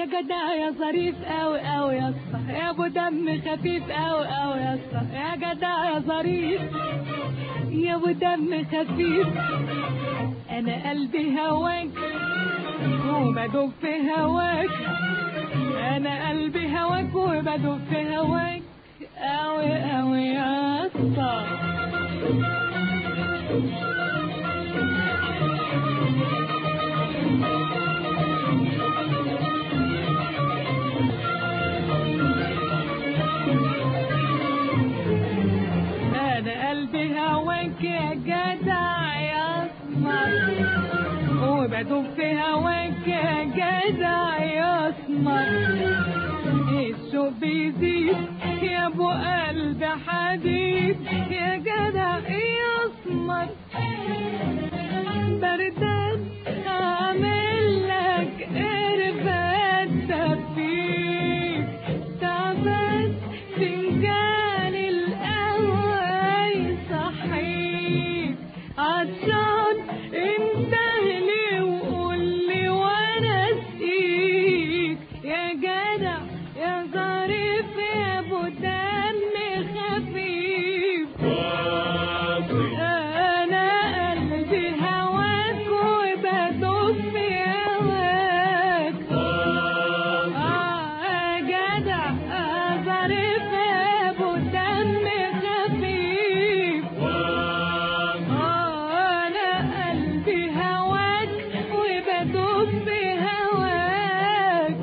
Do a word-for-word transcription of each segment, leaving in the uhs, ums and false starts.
يا جدع يا ظريف قوي قوي يا اسطى، يا ابو دم خفيف قوي قوي يا اسطى، يا جدع يا ظريف يا ابو دم خفيف. انا قلبي هواك وبدوب في هواك، انا قلبي هواك وبدوب في هواك قوي قوي يا اسطى. انا قلبي هواك يا جدع يا اسمر، وبدوب في هواك يا جدع يا اسمر. الشوق بيزيد يا ابو قلب حديد، يا جدع يا اسمر. بردان اعمل لك قربات دفيك، تعبان فنجان القهوة يصحيك، عطشان انتهلي وقولي وانا اسقيك. يا جدع يا ظريف يا ابو دم خفيف، انا قلبي هواك وبدوب في هواك. اه يا جدع يا ظريف يا ابو دم خفيف، اه انا قلبي هواك وبدوب في هواك.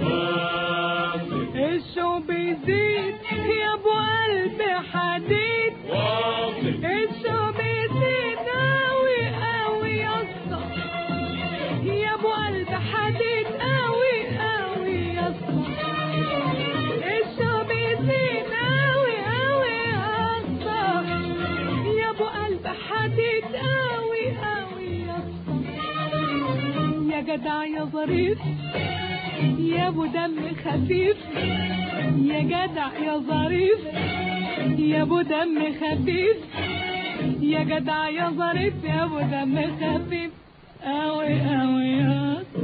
الشوق بيزيد يا ابو قلب حديد، الشوق بيزيد قوي قوي يا اسطى، يا ابو قلب حديد قوي قوي يا اسطى. الشوق بيزيد قوي قوي يا اسطى، يا ابو قلب حديد قوي قوي يا اسطى. يا جدع يا ظريف يا ابو دم خفيف، يا جدع يا ظريف يا ابو دم خفيف، يا جدع يا ظريف يا ابو دم خفيف قوي قوي يا